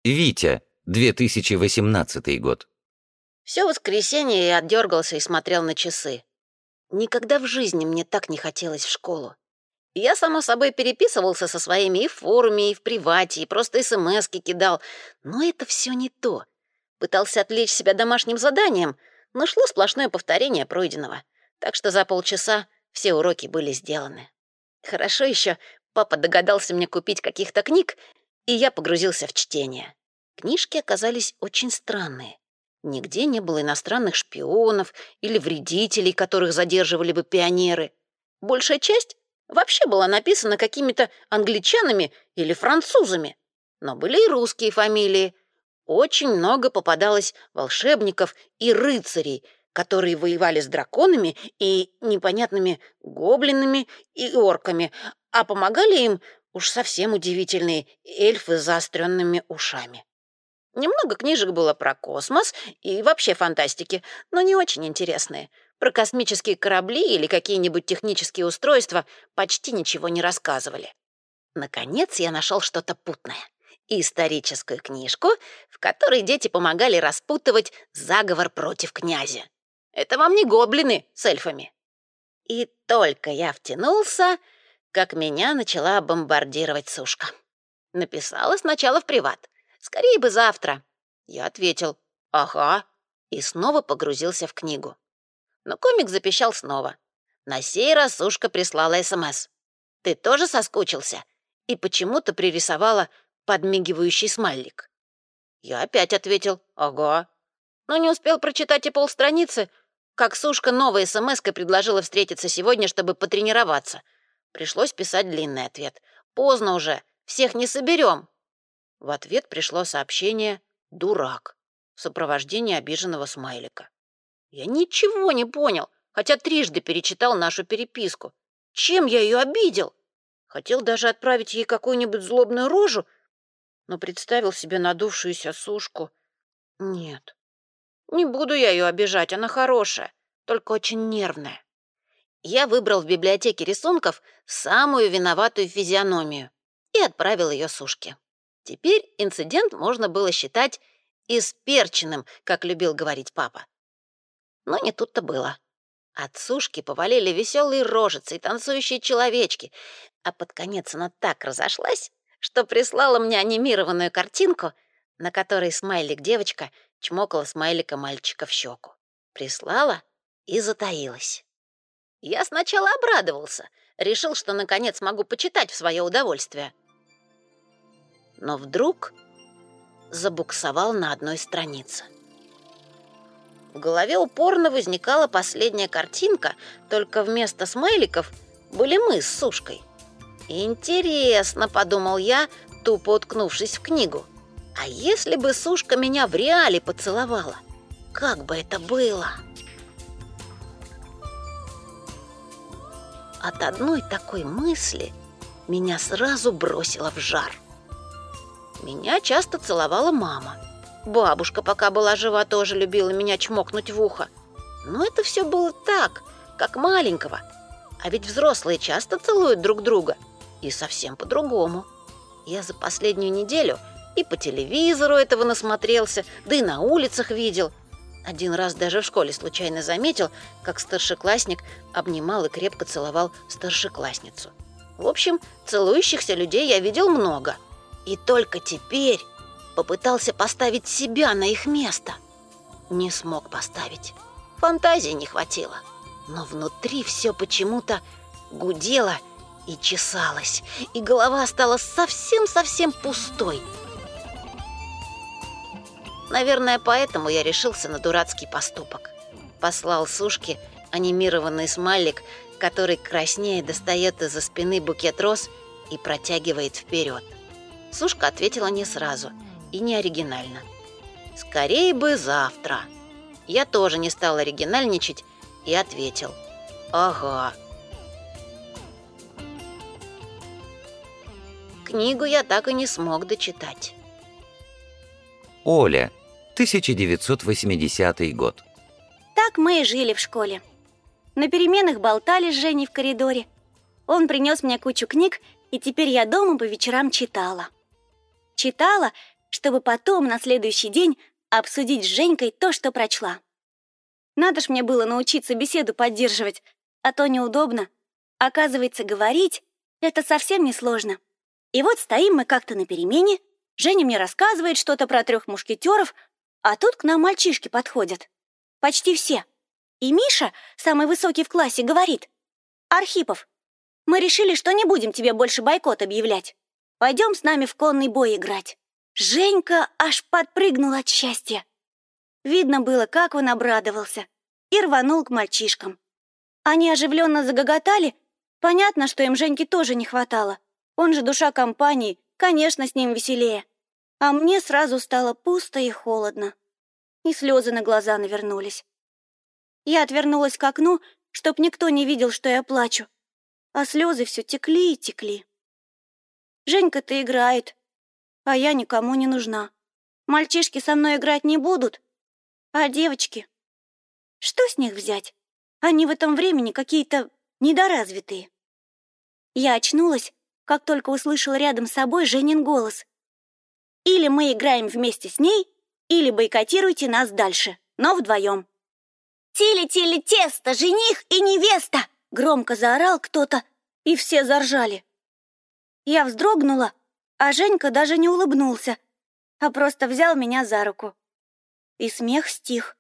Витя, 2018 год. Все воскресенье я отдергался и смотрел на часы. Никогда в жизни мне так не хотелось в школу. Я, само собой, переписывался со своими и в форуме, и в привате, и просто смски кидал. Но это все не то. Пытался отвлечь себя домашним заданием, но шло сплошное повторение пройденного. Так что за полчаса все уроки были сделаны. Хорошо еще папа догадался мне купить каких-то книг, и я погрузился в чтение. Книжки оказались очень странные. Нигде не было иностранных шпионов или вредителей, которых задерживали бы пионеры. Большая часть вообще была написана какими-то англичанами или французами. Но были и русские фамилии. Очень много попадалось волшебников и рыцарей, которые воевали с драконами и непонятными гоблинами и орками, а помогали им уж совсем удивительные эльфы с заостренными ушами. Немного книжек было про космос и вообще фантастики, но не очень интересные. Про космические корабли или какие-нибудь технические устройства почти ничего не рассказывали. Наконец я нашел что-то путное. Историческую книжку, в которой дети помогали распутывать заговор против князя. Это вам не гоблины с эльфами. И только я втянулся, как меня начала бомбардировать Сушка. Написала сначала в приват. «Скорее бы завтра». Я ответил «Ага» и снова погрузился в книгу. Но комик запищал снова. На сей раз Сушка прислала СМС. «Ты тоже соскучился?» И почему-то пририсовала подмигивающий смайлик. Я опять ответил «Ага». Но не успел прочитать и полстраницы, как Сушка новой СМС-кой предложила встретиться сегодня, чтобы потренироваться. Пришлось писать длинный ответ. «Поздно уже, всех не соберем». В ответ пришло сообщение «Дурак» в сопровождении обиженного смайлика. Я ничего не понял, хотя трижды перечитал нашу переписку. Чем я ее обидел? Хотел даже отправить ей какую-нибудь злобную рожу, но представил себе надувшуюся Сушку. Нет, не буду я ее обижать, она хорошая, только очень нервная. Я выбрал в библиотеке рисунков самую виноватую физиономию и отправил ее Сушке. Теперь инцидент можно было считать исперченным, как любил говорить папа. Но не тут-то было. От Сушки повалили веселые рожицы и танцующие человечки, а под конец она так разошлась, что прислала мне анимированную картинку, на которой смайлик-девочка чмокала смайлика-мальчика в щеку. Прислала и затаилась. Я сначала обрадовался, решил, что наконец могу почитать в свое удовольствие. Но вдруг забуксовал на одной странице. В голове упорно возникала последняя картинка, только вместо смайликов были мы с Сушкой. «Интересно», — подумал я, тупо уткнувшись в книгу. «А если бы Сушка меня в реале поцеловала? Как бы это было?» От одной такой мысли меня сразу бросило в жар. Меня часто целовала мама. Бабушка, пока была жива, тоже любила меня чмокнуть в ухо. Но это все было так, как маленького. А ведь взрослые часто целуют друг друга. И совсем по-другому. Я за последнюю неделю и по телевизору этого насмотрелся, да и на улицах видел. Один раз даже в школе случайно заметил, как старшеклассник обнимал и крепко целовал старшеклассницу. В общем, целующихся людей я видел много. И только теперь попытался поставить себя на их место. Не смог поставить. Фантазии не хватило. Но внутри все почему-то гудело и чесалось, и голова стала совсем-совсем пустой. Наверное, поэтому я решился на дурацкий поступок. Послал Сушке анимированный смайлик, который краснея достает из-за спины букет роз и протягивает вперед. Сушка ответила не сразу и не оригинально. «Скорее бы завтра». Я тоже не стал оригинальничать и ответил «Ага». Книгу я так и не смог дочитать. Оля, 1980 год. Так мы и жили в школе. На переменах болтали с Женей в коридоре. Он принес мне кучу книг, и теперь я дома по вечерам читала. Читала чтобы потом на следующий день обсудить с Женькой то, что прочла. Надо ж мне было научиться беседу поддерживать, а то неудобно. Оказывается, говорить — это совсем не сложно. И вот стоим мы как-то на перемене, Женя мне рассказывает что-то про 3 мушкетеров, а тут к нам мальчишки подходят. Почти все. И Миша, самый высокий в классе, говорит: «Архипов, мы решили, что не будем тебе больше бойкот объявлять. Пойдем с нами в конный бой играть». Женька аж подпрыгнул от счастья. Видно было, как он обрадовался, и рванул к мальчишкам. Они оживленно загоготали. Понятно, что им Женьки тоже не хватало. Он же душа компании, конечно, с ним веселее. А мне сразу стало пусто и холодно. И слезы на глаза навернулись. Я отвернулась к окну, чтоб никто не видел, что я плачу. А слезы все текли и текли. Женька-то играет, а я никому не нужна. Мальчишки со мной играть не будут. А девочки? Что с них взять? Они в этом времени какие-то недоразвитые. Я очнулась, как только услышала рядом с собой Женин голос. Или мы играем вместе с ней, или бойкотируйте нас дальше, но вдвоем. «Тили-тили тесто, жених и невеста!» Громко заорал кто-то, и все заржали. Я вздрогнула, а Женька даже не улыбнулся, а просто взял меня за руку. И смех стих.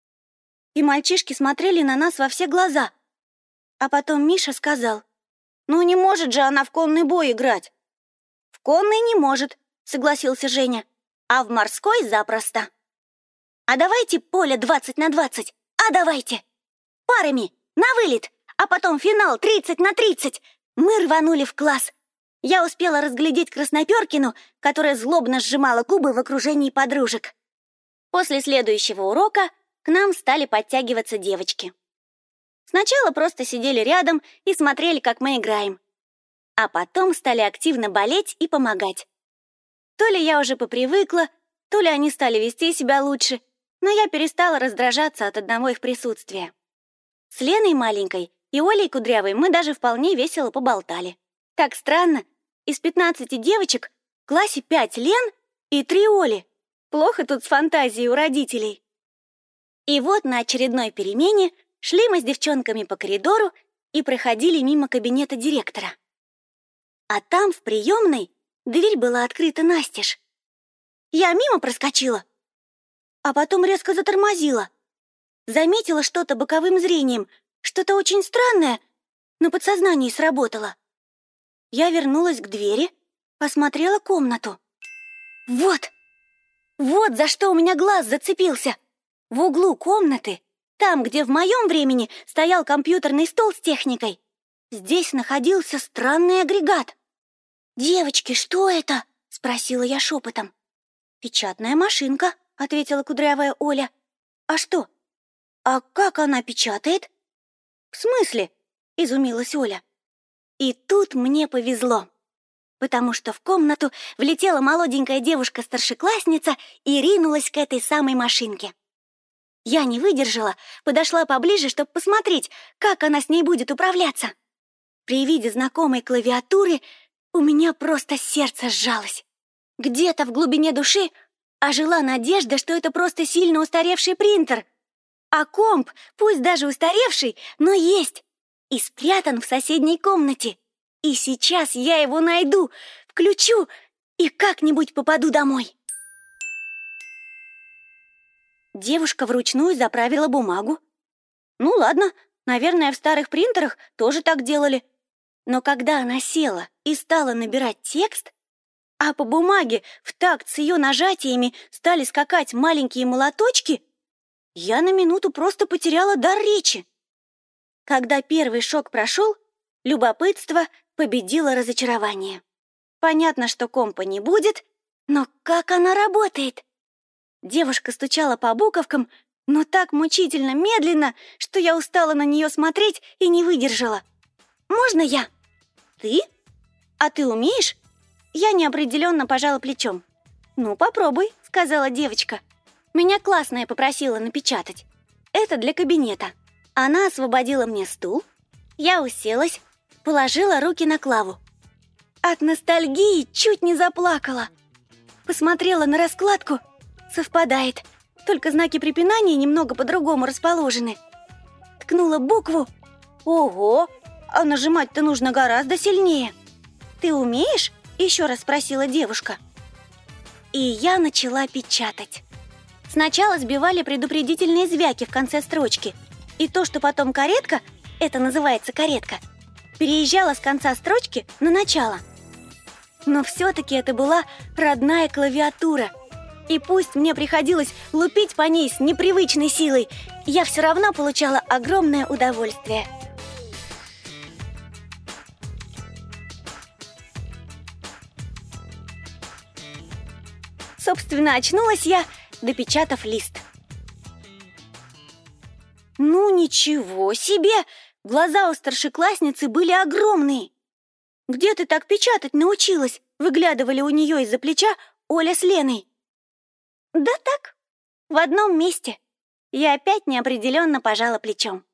И мальчишки смотрели на нас во все глаза. А потом Миша сказал: «Ну не может же она в конный бой играть!» «В конный не может», — согласился Женя, «а в морской запросто». «А давайте поле 20 на 20, а давайте! Парами, на вылет, а потом финал 30 на 30!» Мы рванули в класс. Я успела разглядеть Красноперкину, которая злобно сжимала губы в окружении подружек. После следующего урока к нам стали подтягиваться девочки. Сначала просто сидели рядом и смотрели, как мы играем. А потом стали активно болеть и помогать. То ли я уже попривыкла, то ли они стали вести себя лучше, но я перестала раздражаться от одного их присутствия. С Леной маленькой и Олей Кудрявой мы даже вполне весело поболтали. Так странно, из 15 девочек в классе 5 Лен и 3 Оли. Плохо тут с фантазией у родителей. И вот на очередной перемене шли мы с девчонками по коридору и проходили мимо кабинета директора. А там, в приемной, дверь была открыта настежь. Я мимо проскочила, а потом резко затормозила. Заметила что-то боковым зрением, что-то очень странное, но подсознание сработало. Я вернулась к двери, осмотрела комнату. Вот за что у меня глаз зацепился. В углу комнаты, там, где в моем времени стоял компьютерный стол с техникой, здесь находился странный агрегат. «Девочки, что это?» — спросила я шепотом. «Печатная машинка», — ответила кудрявая Оля. «А что? А как она печатает?» «В смысле?» — изумилась Оля. И тут мне повезло, потому что в комнату влетела молоденькая девушка-старшеклассница и ринулась к этой самой машинке. Я не выдержала, подошла поближе, чтобы посмотреть, как она с ней будет управляться. При виде знакомой клавиатуры у меня просто сердце сжалось. Где-то в глубине души ожила надежда, что это просто сильно устаревший принтер. А комп, пусть даже устаревший, но есть. И спрятан в соседней комнате. И сейчас я его найду, включу и как-нибудь попаду домой. Девушка вручную заправила бумагу. Ну ладно, наверное, в старых принтерах тоже так делали. Но когда она села и стала набирать текст, а по бумаге в такт с ее нажатиями стали скакать маленькие молоточки, я на минуту просто потеряла дар речи. Когда первый шок прошел, любопытство победило разочарование. Понятно, что компа не будет, но как она работает? Девушка стучала по буковкам, но так мучительно медленно, что я устала на нее смотреть и не выдержала. «Можно я?» «Ты? А ты умеешь?» Я неопределенно пожала плечом. «Ну, попробуй», — сказала девочка. Меня классная попросила напечатать. Это для кабинета. Она освободила мне стул. Я уселась, положила руки на клаву. От ностальгии чуть не заплакала. Посмотрела на раскладку. Совпадает. Только знаки препинания немного по-другому расположены. Ткнула букву. Ого! А нажимать-то нужно гораздо сильнее. «Ты умеешь?» — еще раз спросила девушка. И я начала печатать. Сначала сбивали предупредительные звяки в конце строчки. И то, что потом каретка, это называется каретка, переезжала с конца строчки на начало. Но все-таки это была родная клавиатура. И пусть мне приходилось лупить по ней с непривычной силой, я все равно получала огромное удовольствие. Собственно, очнулась я, допечатав лист. Ну ничего себе! Глаза у старшеклассницы были огромные. «Где ты так печатать научилась?» — выглядывали у нее из-за плеча Оля с Леной. «Да так, в одном месте». Я опять неопределенно пожала плечом.